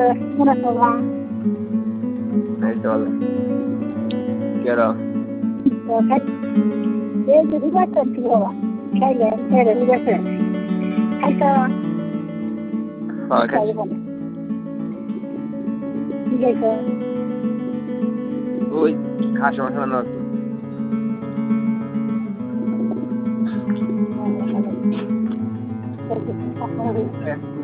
মনে করলাম এই চল কেরা এই যে রিভার করছি বাবা খাইলে রিভার করে খাইতো হ্যাঁ খাই ঠিক আছে ওই খাসি মাংস রান্না করছি